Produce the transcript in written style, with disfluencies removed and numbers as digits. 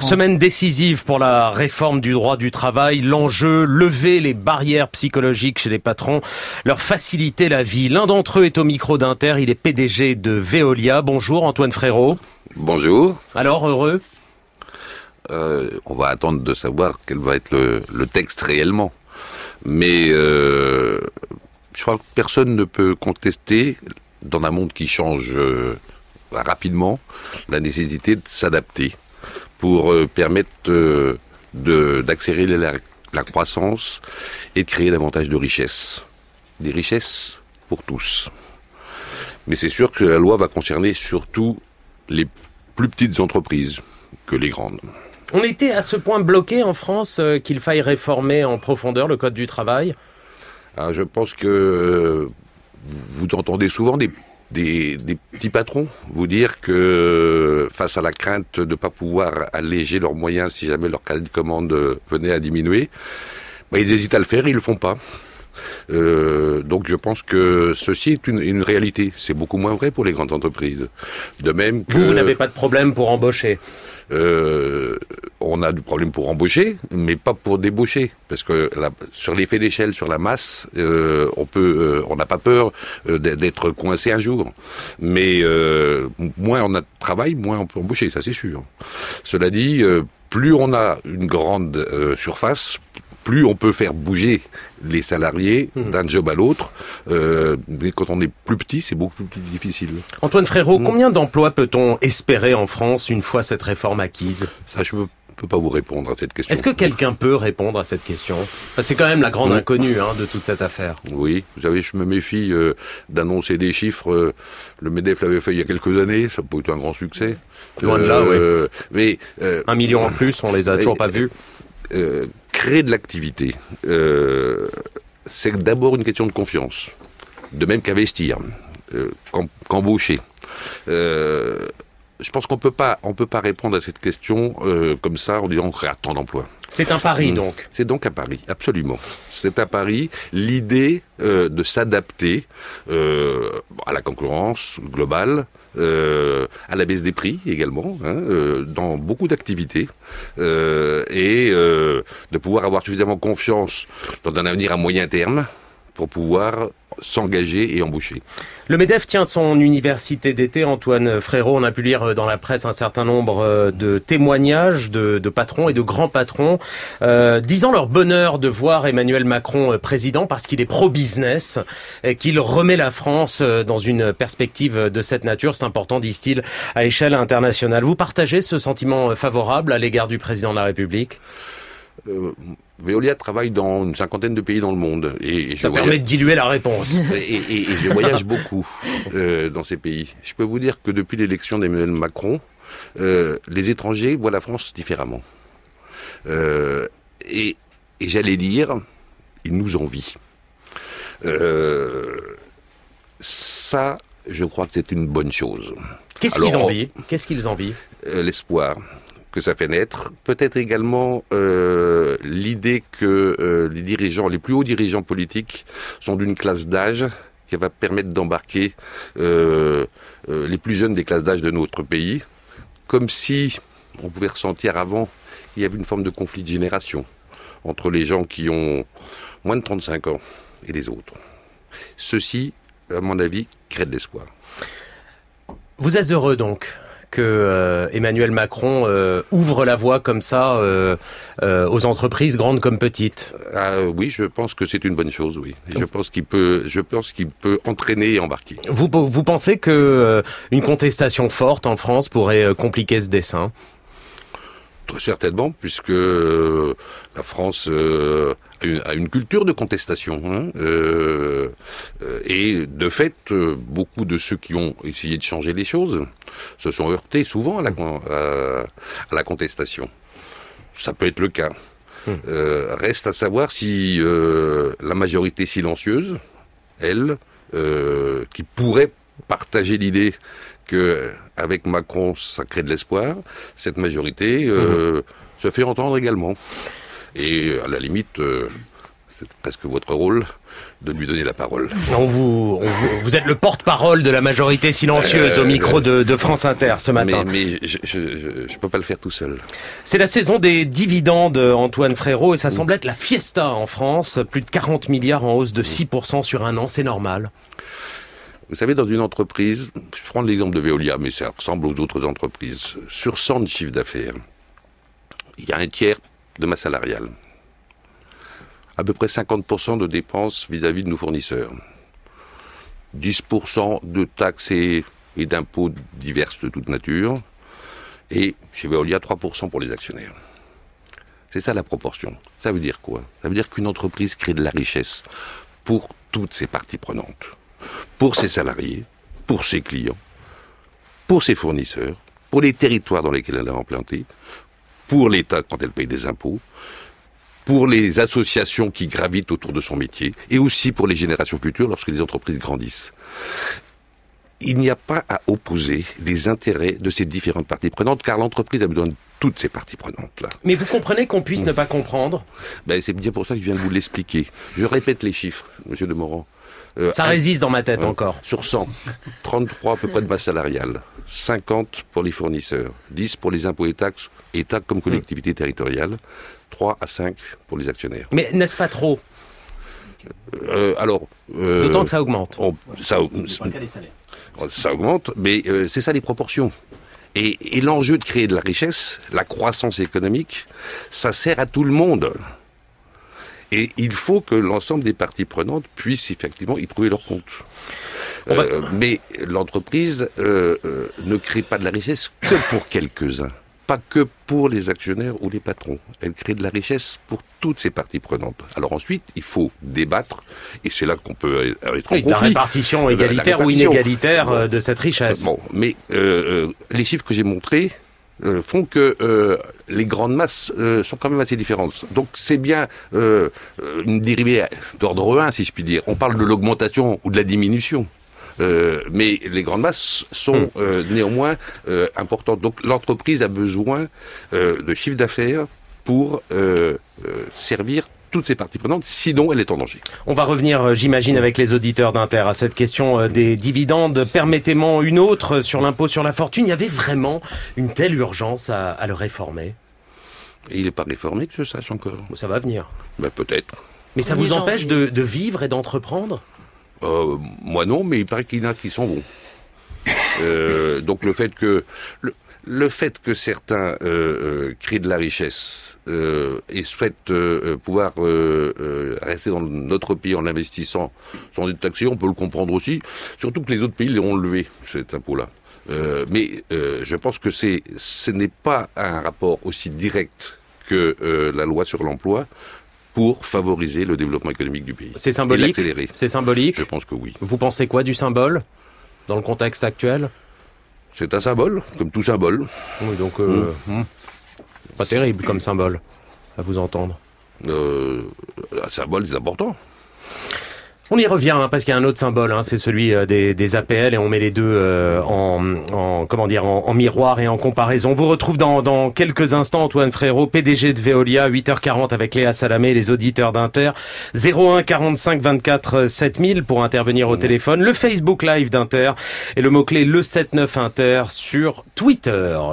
Semaine décisive pour la réforme du droit du travail. L'enjeu, lever les barrières psychologiques chez les patrons, leur faciliter la vie. L'un d'entre eux est au micro d'Inter, il est PDG de Veolia. Bonjour Antoine Frérot. Bonjour. Alors, heureux ? On va attendre de savoir quel va être le texte réellement. Mais je crois que personne ne peut contester, dans un monde qui change rapidement, la nécessité de s'adapter pour permettre d'accélérer la croissance et de créer davantage de richesses. Des richesses pour tous. Mais c'est sûr que la loi va concerner surtout les plus petites entreprises que les grandes. On était à ce point bloqué en France qu'il faille réformer en profondeur le Code du travail. Alors je pense que vous entendez souvent des petits patrons vous dire que face à la crainte de ne pas pouvoir alléger leurs moyens si jamais leur carnet de commande venait à diminuer, ils hésitent à le faire et ils le font pas. Donc je pense que ceci est une réalité. C'est beaucoup moins vrai pour les grandes entreprises. De même que vous n'avez pas de problème pour embaucher. On a du problème pour embaucher, mais pas pour débaucher, parce que sur l'effet d'échelle, sur la masse, on n'a pas peur d'être coincé un jour. Mais moins on a de travail, moins on peut embaucher, ça c'est sûr. Cela dit, plus on a une grande surface, plus on peut faire bouger les salariés d'un job à l'autre. Mais quand on est plus petit, c'est beaucoup plus difficile. Antoine Frérot, combien d'emplois peut-on espérer en France une fois cette réforme acquise ? Ça, je ne peux pas vous répondre à cette question. Est-ce que quelqu'un peut répondre à cette question ? C'est quand même la grande inconnue de toute cette affaire. Oui, vous savez, je me méfie d'annoncer des chiffres. Le MEDEF l'avait fait il y a quelques années, ça n'a pas été un grand succès. Loin de là, oui. Mais, 1 million en plus, on les a toujours pas vus. Créer de l'activité, c'est d'abord une question de confiance, de même qu'investir, qu'embaucher. Je pense qu'on peut pas répondre à cette question comme ça en disant on crée tant d'emplois. C'est un pari donc. C'est donc un pari, absolument. C'est un pari. L'idée de s'adapter à la concurrence globale, à la baisse des prix également, dans beaucoup d'activités, et de pouvoir avoir suffisamment confiance dans un avenir à moyen terme pour pouvoir s'engager et embaucher. Le MEDEF tient son université d'été, Antoine Frérot. On a pu lire dans la presse un certain nombre de témoignages de patrons et de grands patrons disant leur bonheur de voir Emmanuel Macron président parce qu'il est pro-business et qu'il remet la France dans une perspective de cette nature. C'est important, disent-ils, à échelle internationale. Vous partagez ce sentiment favorable à l'égard du président de la République ? Veolia travaille dans une 50aine de pays dans le monde. Ça permet de diluer la réponse. Et je voyage beaucoup dans ces pays. Je peux vous dire que depuis l'élection d'Emmanuel Macron, les étrangers voient la France différemment. Et j'allais dire, ils nous envient. Ça, je crois que c'est une bonne chose. Qu'est-ce qu'ils envient ? L'espoir que ça fait naître, peut-être également l'idée que les plus hauts dirigeants politiques sont d'une classe d'âge qui va permettre d'embarquer les plus jeunes des classes d'âge de notre pays, comme si on pouvait ressentir avant qu'il y avait une forme de conflit de génération entre les gens qui ont moins de 35 ans et les autres. Ceci, à mon avis, crée de l'espoir. Vous êtes heureux donc que Emmanuel Macron ouvre la voie comme ça aux entreprises grandes comme petites. Oui, je pense que c'est une bonne chose, oui. Je pense qu'il peut entraîner et embarquer. Vous pensez que une contestation forte en France pourrait compliquer ce dessein ? Très certainement, puisque la France a une culture de contestation. Et de fait, beaucoup de ceux qui ont essayé de changer les choses se sont heurtés souvent à la contestation. Ça peut être le cas. Reste à savoir si la majorité silencieuse, elle, qui pourrait partager l'idée que avec Macron, ça crée de l'espoir, cette majorité se fait entendre également. Et à la limite, c'est presque votre rôle de lui donner la parole. Vous êtes le porte-parole de la majorité silencieuse au micro de France Inter ce matin. Mais je peux pas le faire tout seul. C'est la saison des dividendes, Antoine Frérot, et ça semble être la fiesta en France. Plus de 40 milliards en hausse de 6% sur un an, c'est normal. Vous savez, dans une entreprise, je prends l'exemple de Veolia, mais ça ressemble aux autres entreprises. Sur 100 de chiffre d'affaires, il y a un tiers de masse salariale. À peu près 50% de dépenses vis-à-vis de nos fournisseurs. 10% de taxes et d'impôts divers de toute nature. Et chez Veolia, 3% pour les actionnaires. C'est ça la proportion. Ça veut dire quoi? Ça veut dire qu'une entreprise crée de la richesse pour toutes ses parties prenantes. Pour ses salariés, pour ses clients, pour ses fournisseurs, pour les territoires dans lesquels elle est implantée, pour l'État quand elle paye des impôts, pour les associations qui gravitent autour de son métier, et aussi pour les générations futures lorsque les entreprises grandissent. Il n'y a pas à opposer les intérêts de ces différentes parties prenantes, car l'entreprise a besoin de toutes ces parties prenantes-là. Mais vous comprenez qu'on puisse ne pas comprendre? C'est bien pour ça que je viens de vous l'expliquer. Je répète les chiffres, monsieur Demorand. Ça résiste dans ma tête encore. Sur 100, 33 à peu près de masse salariale, 50 pour les fournisseurs, 10 pour les impôts et taxes, État comme collectivité territoriale, 3 à 5 pour les actionnaires. Mais n'est-ce pas trop? D'autant que ça augmente. Ça augmente, mais c'est ça les proportions. Et l'enjeu de créer de la richesse, la croissance économique, ça sert à tout le monde. Et il faut que l'ensemble des parties prenantes puissent effectivement y trouver leur compte. Mais l'entreprise ne crée pas de la richesse que pour quelques-uns, pas que pour les actionnaires ou les patrons. Elle crée de la richesse pour toutes ces parties prenantes. Alors ensuite, il faut débattre, et c'est là qu'on peut être en conflit. La répartition égalitaire ou inégalitaire de cette richesse. Mais les chiffres que j'ai montrés font que les grandes masses sont quand même assez différentes. Donc c'est bien une dérivée d'ordre 1, si je puis dire. On parle de l'augmentation ou de la diminution. Mais les grandes masses sont néanmoins importantes. Donc l'entreprise a besoin de chiffre d'affaires pour servir toutes ces parties prenantes, sinon elle est en danger. On va revenir, j'imagine, avec les auditeurs d'Inter à cette question des dividendes. Permettez-moi une autre sur l'impôt sur la fortune. Il y avait vraiment une telle urgence à le réformer? Et il n'est pas réformé, que je sache encore. Ça va venir. Peut-être. Mais ça vous empêche de vivre et d'entreprendre? Moi non, mais il paraît qu'il y en a qui sont bons. Donc le fait que certains créent de la richesse et souhaitent pouvoir rester dans notre pays en investissant sans être taxés, on peut le comprendre aussi. Surtout que les autres pays l'ont levé, cet impôt-là. Mais je pense que ce n'est pas un rapport aussi direct que la loi sur l'emploi pour favoriser le développement économique du pays. C'est symbolique? C'est symbolique? Je pense que oui. Vous pensez quoi du symbole dans le contexte actuel? C'est un symbole, comme tout symbole. Oui, donc pas terrible comme symbole, à vous entendre. Un symbole, c'est important. On y revient parce qu'il y a un autre symbole, c'est celui des APL, et on met les deux en miroir et en comparaison. On vous retrouve dans quelques instants, Antoine Frérot, PDG de Veolia, 8h40 avec Léa Salamé, les auditeurs d'Inter. 01 45 24 7000 pour intervenir au téléphone, le Facebook Live d'Inter et le mot-clé le 79 Inter sur Twitter.